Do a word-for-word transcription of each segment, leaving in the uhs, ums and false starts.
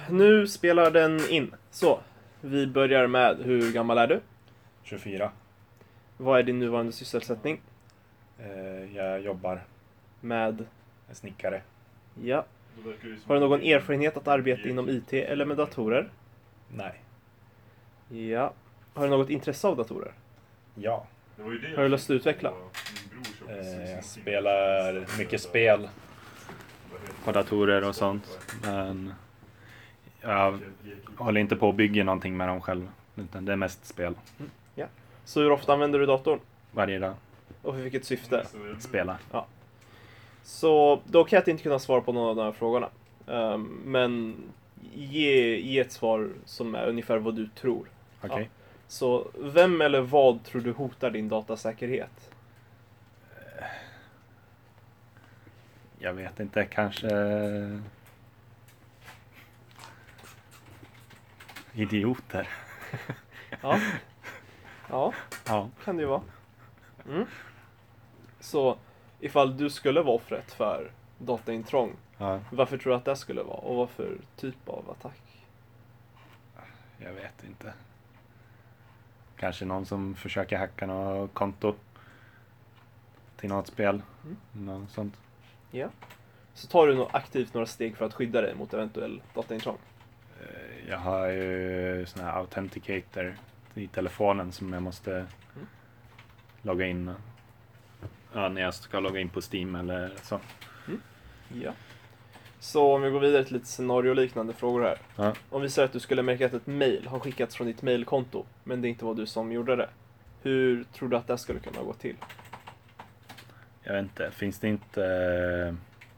nu spelar den in. Så, vi börjar med, hur gammal är du? tjugofyra. Vad är din nuvarande sysselsättning? Eh, jag jobbar Med, en snickare. ja. Har du någon erfarenhet att arbeta inom I T eller med datorer? Nej. Ja. Har du något intresse av datorer? Ja. Har du lust att utveckla? Eh, jag spelar mycket spel på datorer och sånt. Men jag håller inte på att bygga någonting med dem själv. Utan det är mest spel. Ja. Så hur ofta använder du datorn? Varje dag. Och för vilket syfte? Spela. Ja. Så då kan jag inte kunna svara på någon av de här frågorna. Um, men ge, ge ett svar som är ungefär vad du tror. Okej. Okay. Ja. Så vem eller vad tror du hotar din datasäkerhet? Jag vet inte, kanske idioter. Ja. Ja, Ja. kan det ju vara. Mm. Så ifall du skulle vara offret för dataintrång, Ja. varför tror du att det skulle vara? Och vad för typ av attack? Jag vet inte. Kanske någon som försöker hacka något konto till något spel. Mm. Något sånt. Ja. Så tar du nog aktivt några steg för att skydda dig mot eventuell dataintrång? Eh, Jag har ju sån här authenticator i telefonen som jag måste Mm. logga in. Ja, när jag ska logga in på Steam eller så. Ja. Så om vi går vidare till lite scenarioliknande frågor här. Ja. Om vi säger att du skulle märka att ett mail har skickats från ditt mailkonto, men det inte var du som gjorde det. Hur tror du att det skulle kunna gå till? Jag vet inte, finns det inte eh,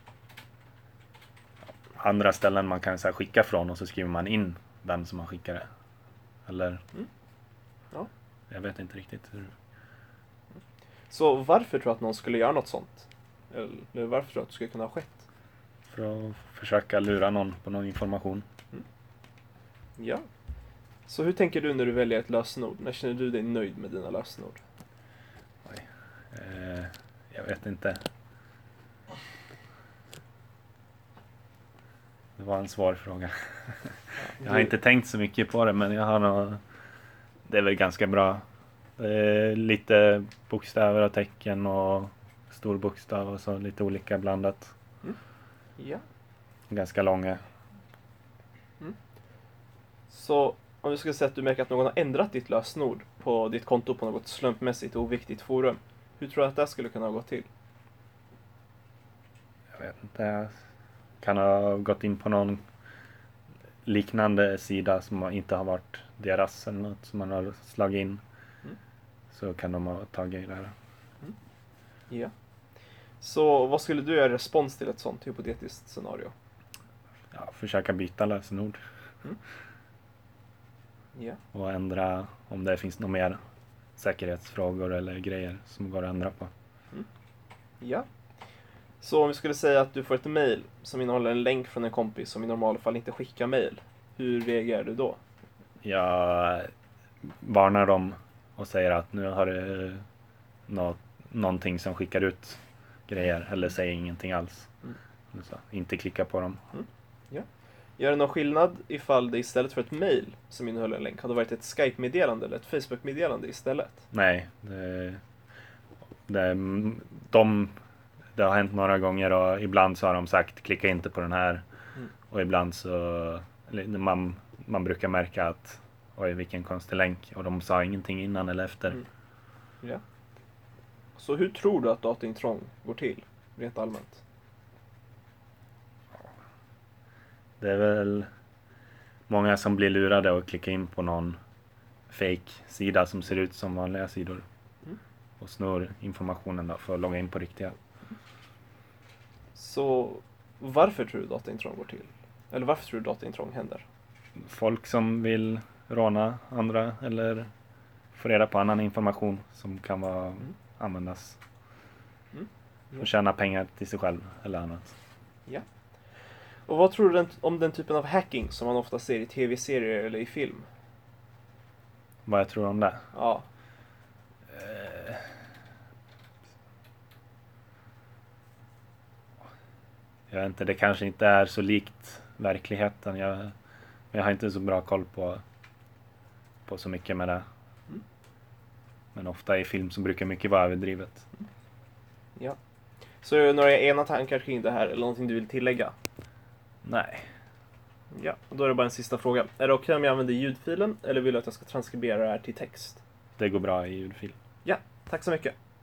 andra ställen man kan så här, skicka från och så skriver man in vem som har skickat det? Eller? Mm. Ja. Jag vet inte riktigt hur. Så varför tror du att någon skulle göra något sånt? Eller varför tror du att det skulle kunna ha skett? För att försöka lura någon på någon information. Ja. Så hur tänker du när du väljer ett lösenord? När känner du dig nöjd med dina lösenord? Oj. Eh, jag vet inte. Det var en svår fråga. Jag har inte tänkt så mycket på det, men jag har nog... Det är väl ganska bra. Det är lite bokstäver och tecken och stor bokstav och så lite olika blandat. Ja. Ganska långa. Så om vi skulle säga att du märker att någon har ändrat ditt lösenord på ditt konto på något slumpmässigt och oviktigt forum. Hur tror du att det skulle kunna gå till? Jag vet inte. Jag kan ha gått in på någon liknande sida som inte har varit deras eller något som man har slagit in. Mm. Så kan de ha tagit i det här. Ja. Så vad skulle du göra i respons till ett sånt hypotetiskt scenario? Ja, försöka byta lösenord. Ja. Och ändra om det finns några mer säkerhetsfrågor eller grejer som går att ändra på. Ja. Så om vi skulle säga att du får ett mail som innehåller en länk från en kompis som i normala fall inte skickar mail. Hur reagerar du då? Jag varnar dem och säger att nu har det nå- någonting som skickar ut grejer eller säger ingenting alls. Mm. Så, inte klicka på dem. Gör det någon skillnad ifall det istället för ett mail som innehåller en länk hade varit ett Skype-meddelande eller ett Facebook-meddelande istället? Nej, det, det, de, det har hänt några gånger och ibland så har de sagt klicka inte på den här. Mm. Och ibland så eller man, man brukar märka att oj vilken konstig länk och de sa ingenting innan eller efter. Mm. Ja. Så hur tror du att dataintrång går till rent allmänt? Det är väl många som blir lurade och klickar in på någon fake sida som ser ut som vanliga sidor. Mm. Och snor informationen då för att logga in på riktiga. Så varför tror du dataintrång går till? Eller varför tror du dataintrång händer? Folk som vill råna andra eller få reda på annan information som kan vara, Mm. användas Mm. för att tjäna pengar till sig själv eller annat. Ja. Och vad tror du den, om den typen av hacking som man ofta ser i tv-serier eller i film? Vad jag tror om det? Ja. Eh, Jag vet inte, det kanske inte är så likt verkligheten. Jag Jag har inte så bra koll på, på så mycket med det. Mm. Men ofta i film så brukar mycket vara överdrivet. Ja. Så är det några ena tankar kring det här eller någonting du vill tillägga? Nej. Ja, och då är det bara en sista fråga. Är det okej om jag använder ljudfilen eller vill du att jag ska transkribera det här till text? Det går bra i ljudfil. Ja, tack så mycket.